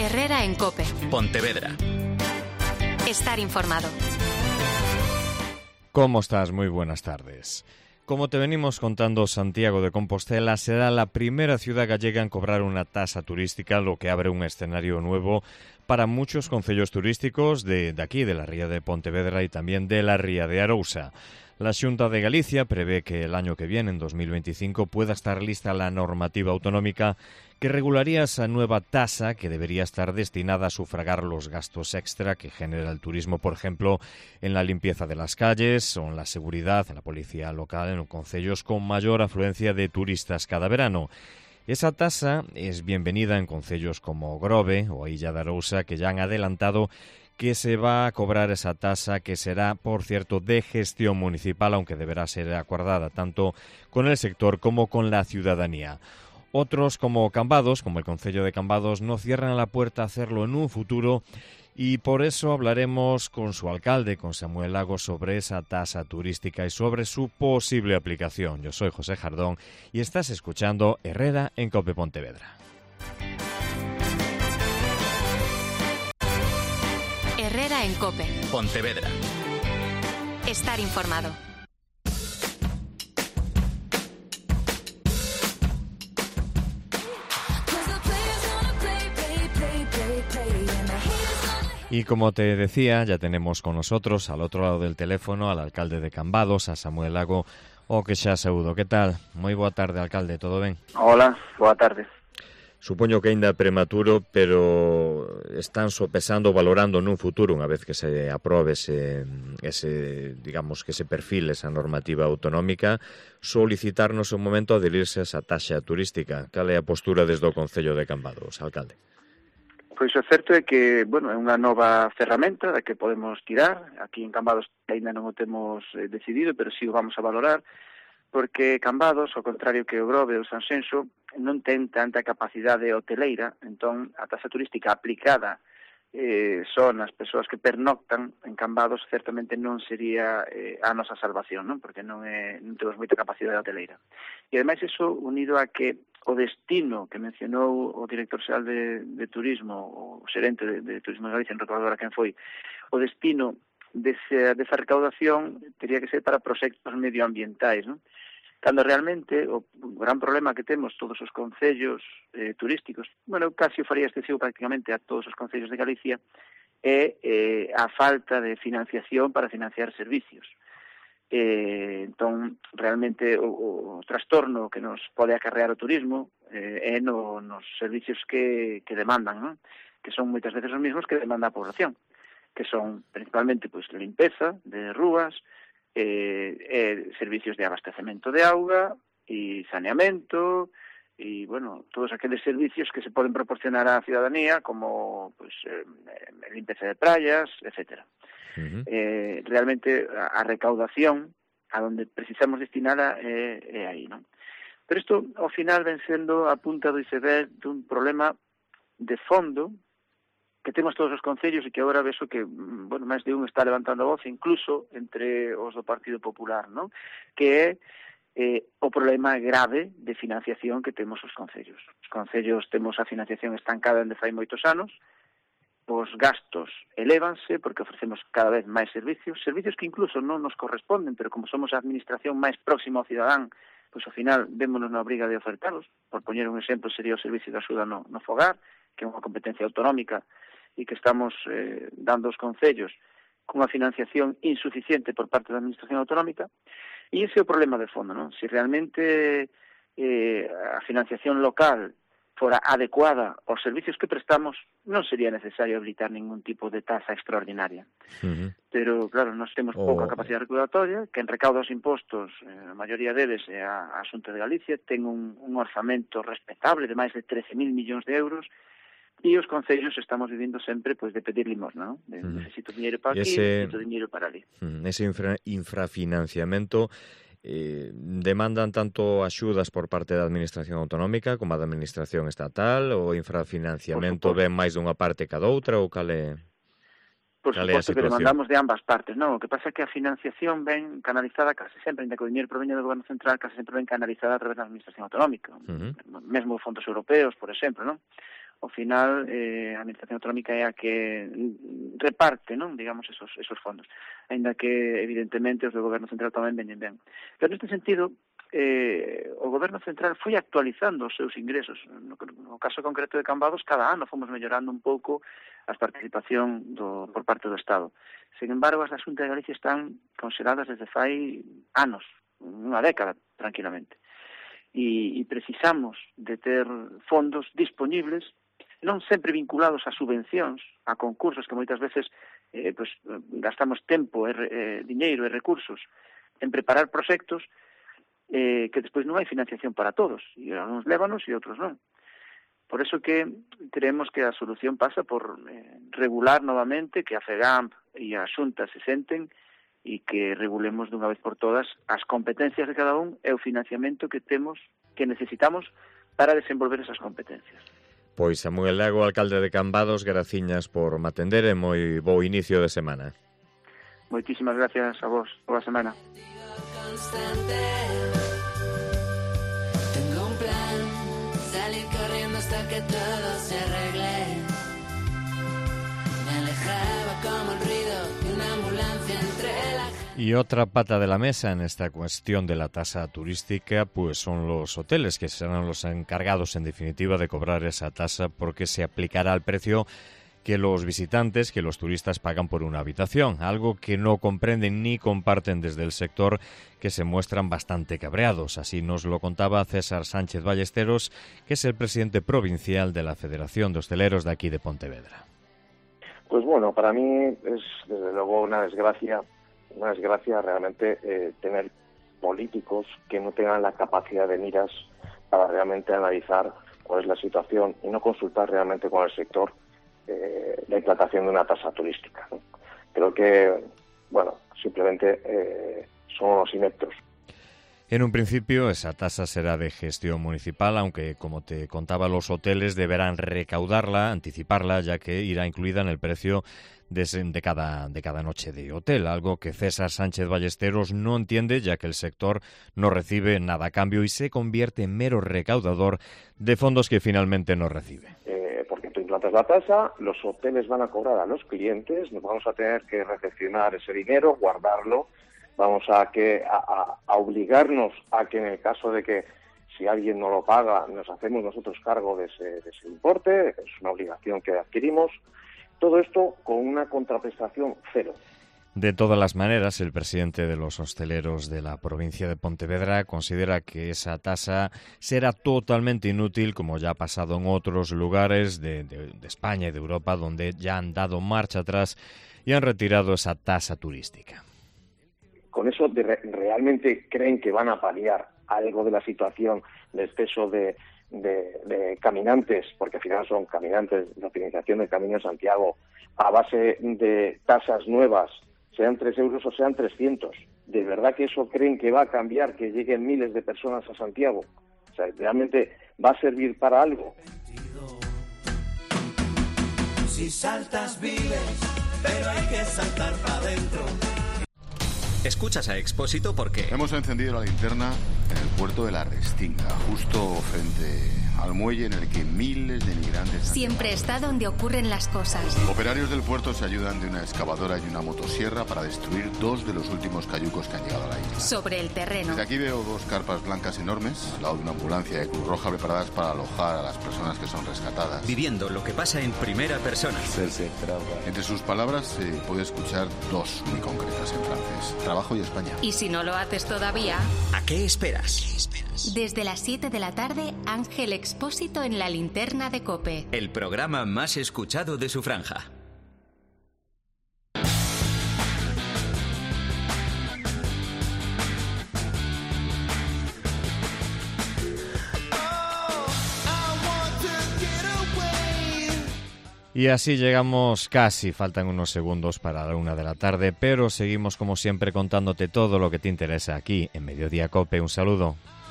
Herrera en COPE. Pontevedra. Estar informado. ¿Cómo estás? Muy buenas tardes. Como te venimos contando, Santiago de Compostela será la primera ciudad gallega en cobrar una tasa turística, lo que abre un escenario nuevo para muchos concellos turísticos de aquí, de la ría de Pontevedra y también de la ría de Arousa. La Xunta de Galicia prevé que el año que viene, en 2025, pueda estar lista la normativa autonómica que regularía esa nueva tasa que debería estar destinada a sufragar los gastos extra que genera el turismo, por ejemplo, en la limpieza de las calles o en la seguridad, en la policía local, en los concellos con mayor afluencia de turistas cada verano. Esa tasa es bienvenida en concellos como Grove o Illa de Arousa, que ya han adelantado que se va a cobrar esa tasa, que será, por cierto, de gestión municipal, aunque deberá ser acordada tanto con el sector como con la ciudadanía. Otros, como Cambados, como el concello de Cambados, no cierran la puerta a hacerlo en un futuro, y por eso hablaremos con su alcalde, con Samuel Lago, sobre esa tasa turística y sobre su posible aplicación. Yo soy José Jardón y estás escuchando Herrera en COPE Pontevedra. Herrera en COPE. Pontevedra. Estar informado. Y como te decía, ya tenemos con nosotros al otro lado del teléfono al alcalde de Cambados, a Samuel Lago, que xa saúdo. Que tal? Moi boa tarde, alcalde, todo ben? Hola, boa tarde. Supoño que aínda é prematuro, pero están sopesando, valorando nun futuro, unha vez que se aprobe ese digamos, que se perfile esa normativa autonómica, solicitarnos un momento adherirse a esa taxa turística. Cal é a postura desde o Concello de Cambados, alcalde? Pois o certo é que, bueno, é unha nova ferramenta da que podemos tirar. Aquí en Cambados ainda non o temos decidido, pero sí o vamos a valorar, porque Cambados, ao contrario que o Grove ou Sanxenxo, non ten tanta capacidade hoteleira, entón a taxa turística aplicada son as persoas que pernoctan en Cambados, certamente non sería a nosa salvación, non? Porque non temos moita capacidade hoteleira. E ademais iso unido a que o destino que mencionou o director xeral de turismo, o xerente de Turismo de Galicia, non recordo agora quen foi, o destino desa recaudación teria que ser para proxectos medioambientais, non? Cando realmente o gran problema que temos todos os concellos turísticos, bueno, casi o faría extensivo prácticamente a todos os concellos de Galicia, é a falta de financiación para financiar servicios. Entón, realmente o trastorno que nos pode acarrear o turismo é nos servicios que demandan, non? Que son moitas veces os mesmos que demanda a población, que son principalmente pois limpeza de rúas, servicios de abastecemento de auga e saneamento e, bueno, todos aqueles servicios que se poden proporcionar á ciudadanía como pues, limpeza de praias, etcétera. Uh-huh. Realmente a recaudación a donde precisamos destinala é aí, non? Pero isto, ao final, ven sendo a punta do iceberg dun problema de fondo que temos todos os concellos e que agora vexo que, bueno, máis de un está levantando a voz, incluso entre os do Partido Popular, non? Que é o problema grave de financiación que temos os concellos. Os concellos temos a financiación estancada dende fai moitos anos, os gastos elévanse porque ofrecemos cada vez máis servicios que incluso non nos corresponden, pero como somos a administración máis próxima ao cidadán, pois ao final vémonos na obriga de ofertalos. Por poñer un exemplo sería o servicio de axuda no fogar, que é unha competencia autonómica e que estamos dando aos concellos cunha financiación insuficiente por parte da administración autonómica, e ese é o problema de fondo, non? Se realmente a financiación local fora adecuada aos servicios que prestamos, non sería necesario habilitar ningún tipo de tasa extraordinaria. Uh-huh. Pero, claro, nós temos pouca capacidade recaudatoria, que en recauda os impostos, a maioría deles é a Xunta de Galicia, ten un orzamento respetable de máis de 13.000 millóns de euros, e os concellos estamos vivindo sempre pois de pedir limosna, non? Necesito dinheiro para aquí, necesito dinheiro para ali. Ese infrafinanciamento demandan tanto axudas por parte da Administración Autonómica como da Administración Estatal, ou infrafinanciamento ven máis dunha parte que da outra, ou cal é? Por suposto que demandamos de ambas partes, non? O que pasa é que a financiación ven canalizada case sempre, ainda que o dinheiro proveña do Goberno Central, case sempre ven canalizada a través da Administración Autonómica. Mesmo fondos europeos, por exemplo, non? ao final a Administración Autonómica é a que reparte, non, digamos, esos fondos, aínda que evidentemente os do Goberno Central tamén veñen ben. Pero neste sentido, o Goberno Central foi actualizando os seus ingresos. No caso concreto de Cambados, cada ano fomos mellorando un pouco a participación por parte do Estado. Sin embargo, as da Xunta de Galicia están conxeladas desde fai anos, unha década, tranquilamente. E precisamos de ter fondos disponibles, non sempre vinculados a subvencións, a concursos que moitas veces gastamos tempo, diñeiro e recursos en preparar proxectos que despois non hai financiación para todos, e uns lévanos e outros non. Por eso que creemos que a solución pasa por regular novamente, que a FEGAMP e a Xunta se senten e que regulemos dunha vez por todas as competencias de cada un e o financiamento que temos, que necesitamos para desenvolver esas competencias. Pois Samuel Lago, alcalde de Cambados, graciñas por me atender e moi bo inicio de semana. Moitísimas gracias a vos. Boa semana. Tengo un plan, salir corriendo hasta que todo se arregle. Me alejaba como el ruido de una ambulancia entre la... Y otra pata de la mesa en esta cuestión de la tasa turística, pues son los hoteles, que serán los encargados en definitiva de cobrar esa tasa, porque se aplicará al precio que los visitantes, que los turistas pagan por una habitación, algo que no comprenden ni comparten desde el sector, que se muestran bastante cabreados. Así nos lo contaba César Sánchez Ballesteros, que es el presidente provincial de la Federación de Hosteleros de aquí de Pontevedra. Pues bueno, para mí es desde luego una desgracia realmente tener políticos que no tengan la capacidad de miras para realmente analizar cuál es la situación y no consultar realmente con el sector la implantación de una tasa turística, ¿no? Creo que, bueno, simplemente son unos ineptos. En un principio esa tasa será de gestión municipal, aunque, como te contaba, los hoteles deberán recaudarla, anticiparla, ya que irá incluida en el precio de cada noche de hotel, algo que César Sánchez Ballesteros no entiende, ya que el sector no recibe nada a cambio y se convierte en mero recaudador de fondos que finalmente no recibe. Porque tú implantas la tasa, los hoteles van a cobrar a los clientes, nos vamos a tener que recepcionar ese dinero, guardarlo, vamos a obligarnos a que en el caso de que si alguien no lo paga, nos hacemos nosotros cargo de ese importe, es una obligación que adquirimos. Todo esto con una contraprestación cero. De todas las maneras, el presidente de los hosteleros de la provincia de Pontevedra considera que esa tasa será totalmente inútil, como ya ha pasado en otros lugares de España y de Europa, donde ya han dado marcha atrás y han retirado esa tasa turística. ¿Con eso realmente creen que van a paliar algo de la situación de exceso de caminantes, porque al final son caminantes, la optimización del Camino de Santiago, a base de tasas nuevas, sean 3 euros o sean 300? ¿De verdad que eso creen que va a cambiar, que lleguen miles de personas a Santiago? O sea, ¿realmente va a servir para algo? Si saltas vives, pero hay que saltar para adentro. Escuchas a Expósito porque... Hemos encendido la linterna en el puerto de la Restinga, justo frente al muelle en el que miles de migrantes... Siempre está donde ocurren las cosas. Operarios del puerto se ayudan de una excavadora y una motosierra para destruir 2 de los últimos cayucos que han llegado a la isla. Sobre el terreno. Desde aquí veo 2 carpas blancas enormes, al lado de una ambulancia de Cruz Roja, preparadas para alojar a las personas que son rescatadas. Viviendo lo que pasa en primera persona. Entre sus palabras se puede escuchar 2 muy concretas en francés: trabajo y España. Y si no lo haces todavía... ¿A qué esperas? Desde las 7 de la tarde, Ángel Expósito en la linterna de COPE. El programa más escuchado de su franja. Y así llegamos casi, faltan unos segundos para la 1 de la tarde, pero seguimos como siempre contándote todo lo que te interesa aquí en Mediodía COPE. Un saludo.